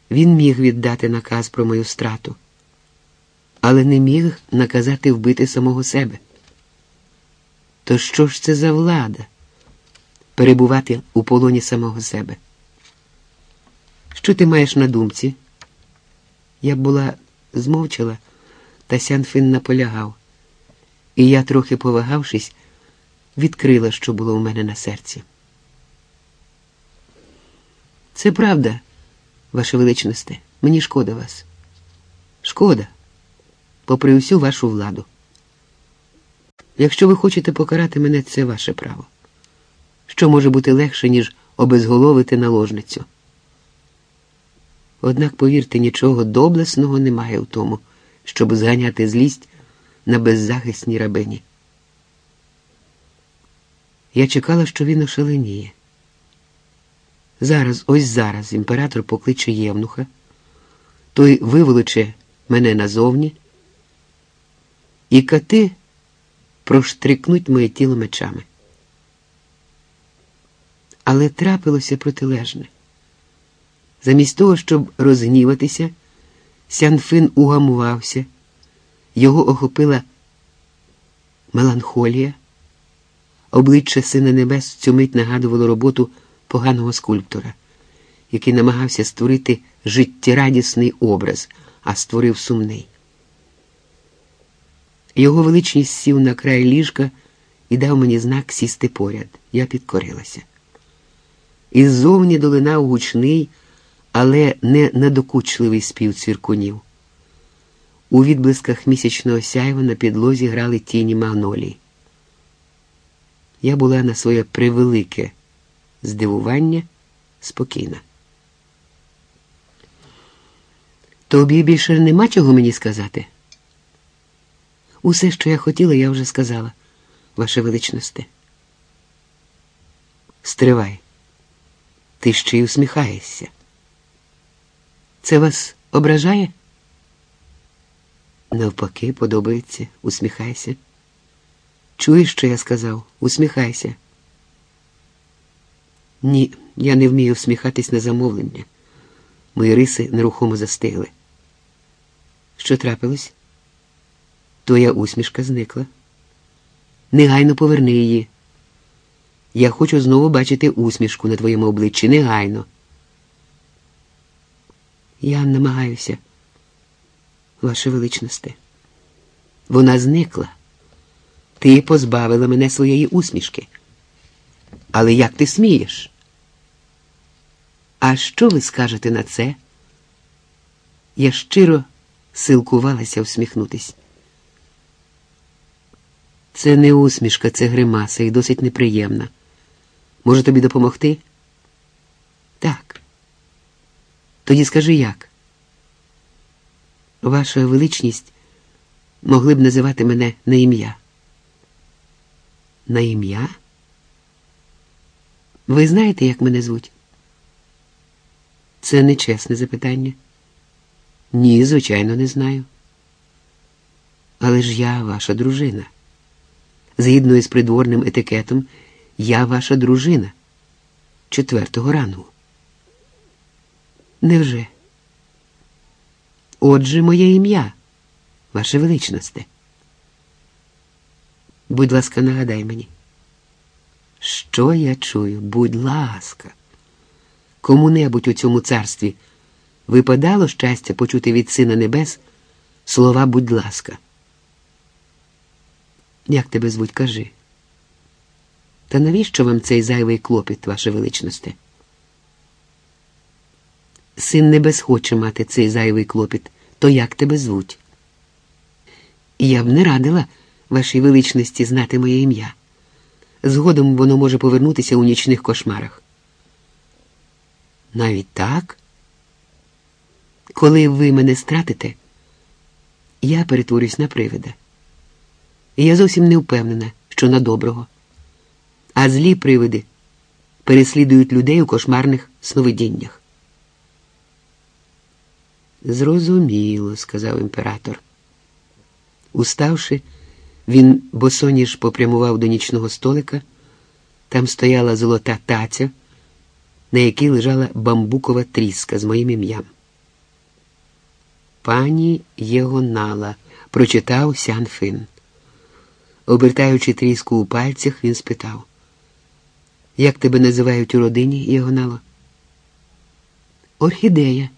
Він міг віддати наказ про мою страту, але не міг наказати вбити самого себе. То що ж це за влада – перебувати у полоні самого себе? Що ти маєш на думці? Я б була змовчала, та Сян Фин наполягав, і я, трохи повагавшись, відкрила, що було у мене на серці. Це правда, Ваше Величносте, мені шкода вас. Шкода, попри усю вашу владу. Якщо ви хочете покарати мене, це ваше право. Що може бути легше, ніж обезголовити наложницю? Однак, повірте, нічого доблесного немає в тому, щоб зганяти злість на беззахисній рабині. Я чекала, що він ошаленіє. Зараз, ось зараз, імператор покличе євнуха, той виволоче мене назовні, і кати проштрикнуть моє тіло мечами. Але трапилося протилежне. Замість того, щоб розгніватися, Сян Фин угамувався, його охопила меланхолія, обличчя Сина Небес цю мить нагадувало роботу поганого скульптора, який намагався створити життєрадісний образ, а створив сумний. Його величність сів на край ліжка і дав мені знак сісти поряд. Я підкорилася. Іззовні долинав гучний, але не надокучливий спів цвіркунів. У відблисках місячного сяйва на підлозі грали тіні магнолій. Я була на своє превелике здивування спокійна. Тобі більше нема чого мені сказати? Усе, що я хотіла, я вже сказала, Ваше Величносте. Стривай. Ти ще й усміхаєшся. Це вас ображає? Навпаки, подобається. Усміхайся. Чуєш, що я сказав? Усміхайся. Ні, я не вмію всміхатись на замовлення. Мої риси нерухомо застигли. Що трапилось? Твоя усмішка зникла. Негайно поверни її. Я хочу знову бачити усмішку на твоєму обличчі. Негайно. Я намагаюся, Ваше Величносте. Вона зникла. Ти позбавила мене своєї усмішки. Але як ти смієш? А що ви скажете на це? Я щиро силкувалася всміхнутись. Це не усмішка, це гримаса і досить неприємна. Може тобі допомогти? Так. Тоді скажи, як? Ваша Величність могли б називати мене на ім'я. На ім'я? Ви знаєте, як мене звуть? Це нечесне запитання. Ні, звичайно, не знаю. Але ж я ваша дружина. Згідно із придворним етикетом, я ваша дружина 4-го рангу. Невже? Отже, моє ім'я, Ваше Величносте. Будь ласка, нагадай мені. Що я чую? Будь ласка. Кому-небудь у цьому царстві випадало щастя почути від Сина Небес слова «будь ласка»? Як тебе звуть, кажи? Та навіщо вам цей зайвий клопіт, Ваше Величносте? Син Небес хоче мати цей зайвий клопіт. То як тебе звуть? Я б не радила Вашій Величності знати моє ім'я. Згодом воно може повернутися у нічних кошмарах. Навіть так? Коли ви мене стратите, я перетворюсь на привида. І я зовсім не впевнена, що на доброго. А злі привиди переслідують людей у кошмарних сновидіннях. Зрозуміло, сказав імператор. Уставши, він босоніж попрямував до нічного столика. Там стояла золота таця, на якій лежала бамбукова тріска з моїм ім'ям. пані Єгонала, прочитав Сян Фин. Обертаючи тріску у пальцях, він спитав: як тебе називають у родині, Єгонало? Орхідея.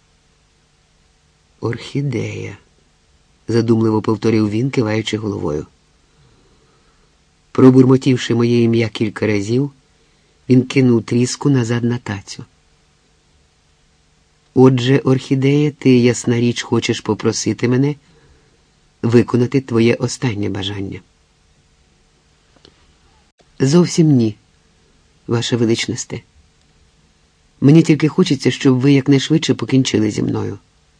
Орхідея, задумливо повторив він, киваючи головою. Пробурмотівши моє ім'я кілька разів, він кинув тріску назад на тацю. Отже, Орхідея, ти, ясна річ, хочеш попросити мене виконати твоє останнє бажання. Зовсім ні, Ваша Величносте. Мені тільки хочеться, щоб ви якнайшвидше покінчили зі мною.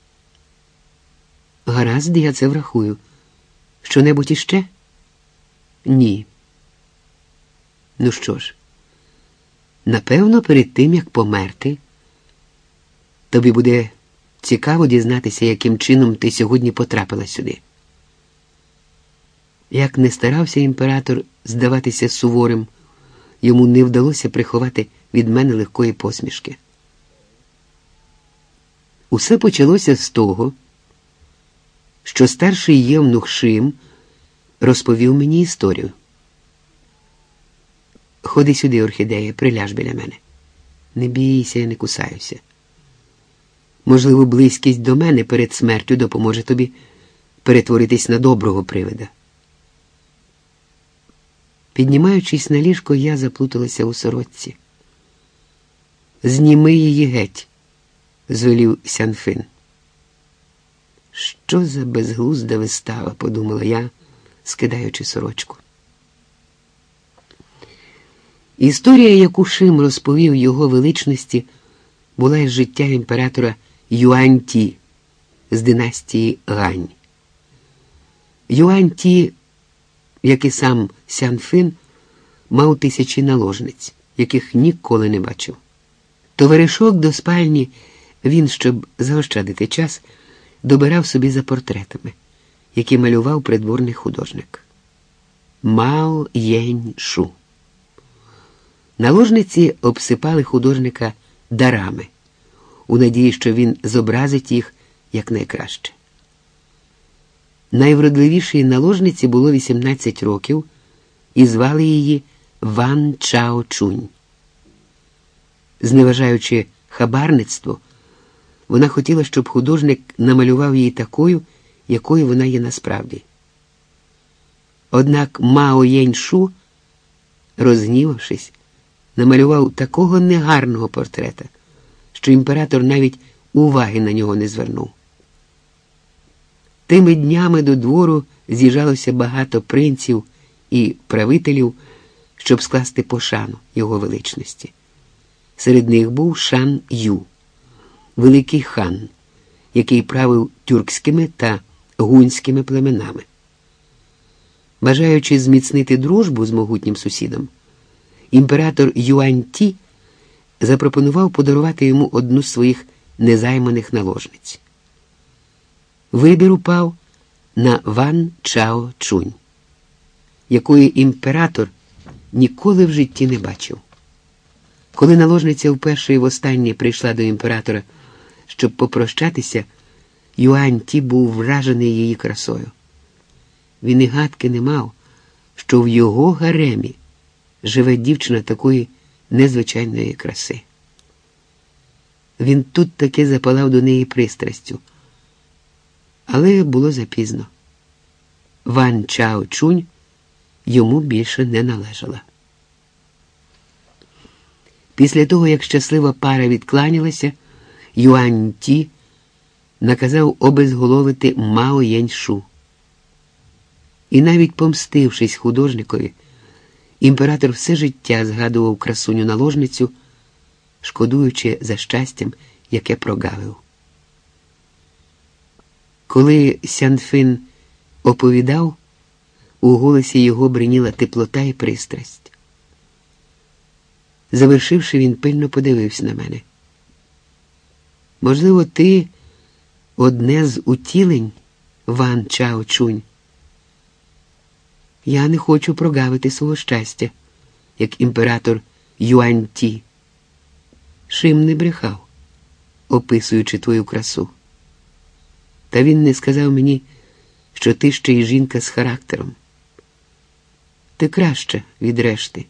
Гаразд, я це врахую. Що-небудь іще? Ні. Ну що ж, напевно, перед тим, як померти, тобі буде цікаво дізнатися, яким чином ти сьогодні потрапила сюди. Як не старався імператор здаватися суворим, йому не вдалося приховати від мене легкої посмішки. Усе почалося з того, що старший євнух Шим розповів мені історію. Ходи сюди, Орхідея, приляж біля мене. Не бійся, я не кусаюся. Можливо, близькість до мене перед смертю допоможе тобі перетворитись на доброго привида. Піднімаючись на ліжко, я заплуталася у сорочці. «Зніми її геть», – звелів Сян Фин. «Що за безглузда вистава», – подумала я, скидаючи сорочку. Історія, яку Шим розповів його величності, була із життя імператора Юань-Ті з династії Гань. Юань-Ті, як і сам Сян Фин, мав тисячі наложниць, яких ніколи не бачив. Товаришок до спальні він, щоб заощадити час, добирав собі за портретами, які малював придворний художник. Мао Єнь-Шу. Наложниці обсипали художника дарами, у надії, що він зобразить їх якнайкраще. Найвродливішій наложниці було 18 років, і звали її Ван Чао Чунь. Зневажаючи хабарництво, вона хотіла, щоб художник намалював її такою, якою вона є насправді. Однак Мао Єнь-Шу, розгнівавшись, намалював такого негарного портрета, що імператор навіть уваги на нього не звернув. Тими днями до двору з'їжджалося багато принців і правителів, щоб скласти пошану його величності. Серед них був Шан Ю, великий хан, який правив тюркськими та гунськими племенами. Бажаючи зміцнити дружбу з могутнім сусідом, імператор Юань-Ті запропонував подарувати йому одну з своїх незайманих наложниць. Вибір упав на Ван Чао Чунь, якої імператор ніколи в житті не бачив. Коли наложниця вперше і востаннє прийшла до імператора, щоб попрощатися, Юань-Ті був вражений її красою. Він і гадки не мав, що в його гаремі живе дівчина такої незвичайної краси. Він тут таки запалав до неї пристрастю. Але було запізно. Ван Чао Чунь йому більше не належала. Після того, як щаслива пара відкланялася, Юань-Ті наказав обезголовити Мао Єнь-Шу. І навіть помстившись художникові, імператор все життя згадував красуню-наложницю, шкодуючи за щастям, яке прогавив. Коли Сян Фин оповідав, у голосі його бриніла теплота і пристрасть. Завершивши, він пильно подивився на мене. «Можливо, ти одне з утілень, Ван Чао Чунь? Я не хочу прогавити свого щастя, як імператор Юань-Ті. Шим не брехав, описуючи твою красу. Та він не сказав мені, що ти ще й жінка з характером. Ти краща від решти.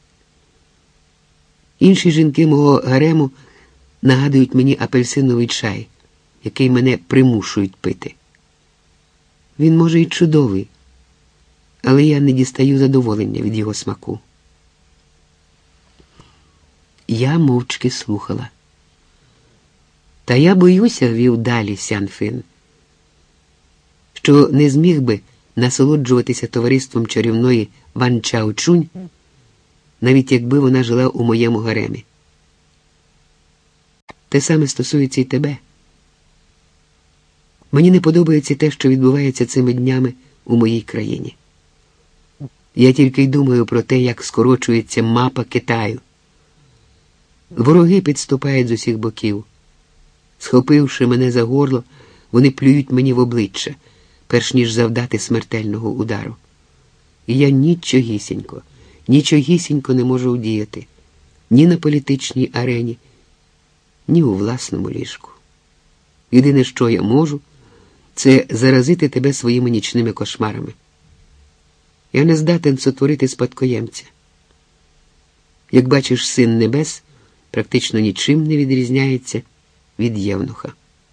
Інші жінки мого гарему нагадують мені апельсиновий чай, який мене примушують пити. Він, може, і чудовий, але я не дістаю задоволення від його смаку. Я мовчки слухала. Та я боюся, вів далі Сян Фин, що не зміг би насолоджуватися товариством чарівної Ван Чао Чунь, навіть якби вона жила у моєму гаремі. Те саме стосується і тебе. Мені не подобається те, що відбувається цими днями у моїй країні. Я тільки й думаю про те, як скорочується мапа Китаю. Вороги підступають з усіх боків. Схопивши мене за горло, вони плюють мені в обличчя, перш ніж завдати смертельного удару. І я нічогісінько не можу удіяти ні на політичній арені, ні у власному ліжку. Єдине, що я можу, це заразити тебе своїми нічними кошмарами. Я не здатен сотворити спадкоємця. Як бачиш, Син Небес практично нічим не відрізняється від євнуха.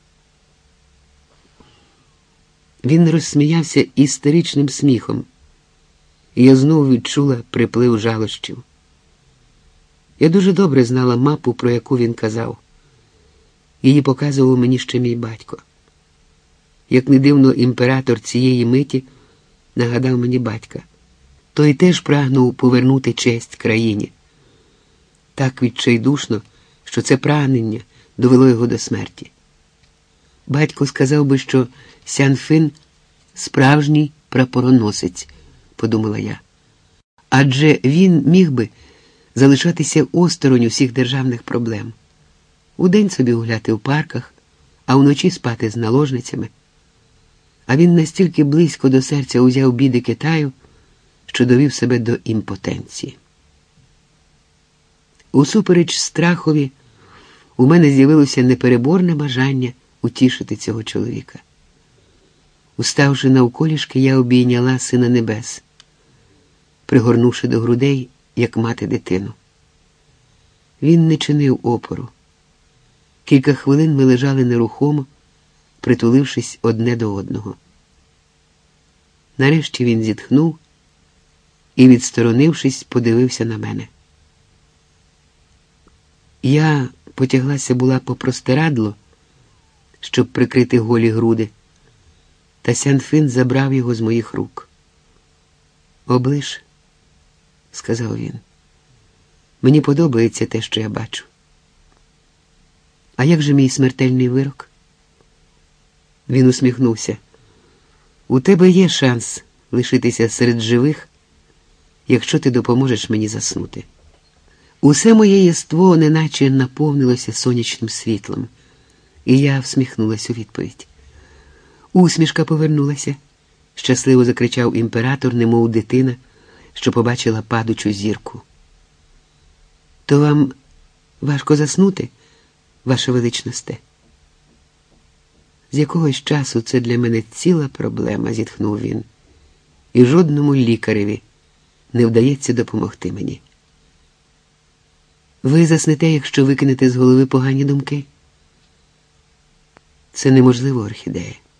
Він розсміявся істеричним сміхом, і я знову відчула приплив жалощів. Я дуже добре знала мапу, про яку він казав. Її показував мені ще мій батько. Як не дивно, імператор цієї миті нагадав мені батька. Той теж прагнув повернути честь країні. Так відчайдушно, що це прагнення довело його до смерті. Батько сказав би, що Сян Фин – справжній прапороносець, подумала я. Адже він міг би залишатися осторонь усіх державних проблем. Удень собі гуляти в парках, а вночі спати з наложницями. А він настільки близько до серця узяв біди Китаю, що довів себе до імпотенції. Усупереч страхові, у мене з'явилося непереборне бажання утішити цього чоловіка. Уставши навколішки, я обійняла Сина Небес, пригорнувши до грудей, як мати дитину. Він не чинив опору. Кілька хвилин ми лежали нерухомо, притулившись одне до одного. Нарешті він зітхнув і, відсторонившись, подивився на мене. Я потяглася була по простирадло, щоб прикрити голі груди, та Сян Фин забрав його з моїх рук. «Оближ», – сказав він, – «мені подобається те, що я бачу». «А як же мій смертельний вирок?» Він усміхнувся. «У тебе є шанс лишитися серед живих, якщо ти допоможеш мені заснути». Усе моє єство неначе наповнилося сонячним світлом, і я всміхнулась у відповідь. Усмішка повернулася, щасливо закричав імператор, немов дитина, що побачила падучу зірку. «То вам важко заснути, Ваше Величносте?» «З якогось часу це для мене ціла проблема», – зітхнув він, «і жодному лікареві не вдається допомогти мені». «Ви заснете, якщо викинете з голови погані думки?» «Це неможливо, Орхідея.